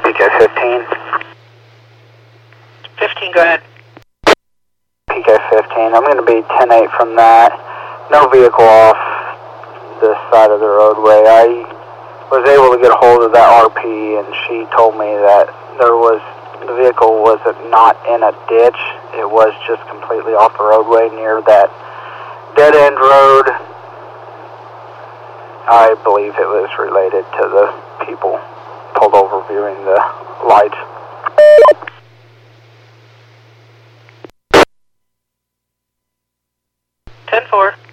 PK-15. 15, go ahead. PK-15, I'm going to be 10-8 from that. No vehicle off this side of the roadway. I was able to get a hold of that RP, and she told me that the vehicle was not in a ditch. It was just completely off the roadway near that dead-end road. I believe it was related to the people pulled over viewing the lights. 10-4.